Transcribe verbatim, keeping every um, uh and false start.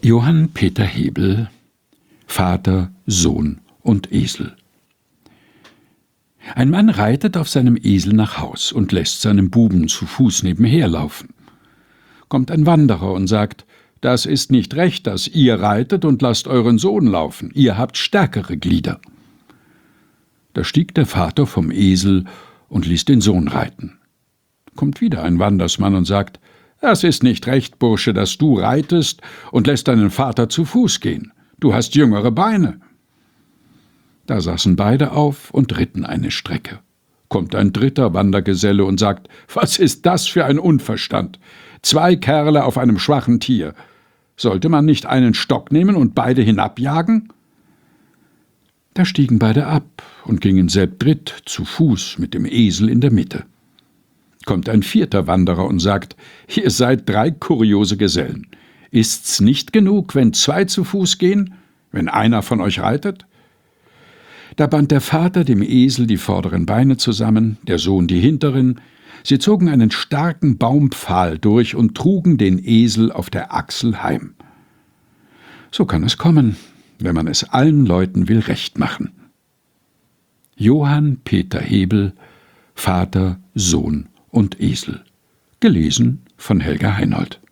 Johann Peter Hebel, Vater, Sohn und Esel. Ein Mann reitet auf seinem Esel nach Haus und lässt seinen Buben zu Fuß nebenher laufen. Kommt ein Wanderer und sagt: »Das ist nicht recht, dass ihr reitet und lasst euren Sohn laufen. Ihr habt stärkere Glieder.« Da stieg der Vater vom Esel und ließ den Sohn reiten. Kommt wieder ein Wandersmann und sagt: »Das ist nicht recht, Bursche, dass du reitest und lässt deinen Vater zu Fuß gehen. Du hast jüngere Beine.« Da saßen beide auf und ritten eine Strecke. Kommt ein dritter Wandergeselle und sagt: »Was ist das für ein Unverstand? Zwei Kerle auf einem schwachen Tier. Sollte man nicht einen Stock nehmen und beide hinabjagen?« Da stiegen beide ab und gingen selbdritt zu Fuß mit dem Esel in der Mitte. Kommt ein vierter Wanderer und sagt: »Ihr seid drei kuriose Gesellen. Ist's nicht genug, wenn zwei zu Fuß gehen, wenn einer von euch reitet?« Da band der Vater dem Esel die vorderen Beine zusammen, der Sohn die hinteren. Sie zogen einen starken Baumpfahl durch und trugen den Esel auf der Achsel heim. So kann es kommen, wenn man es allen Leuten will recht machen. Johann Peter Hebel, Vater, Sohn und Esel. Gelesen von Helga Heinold.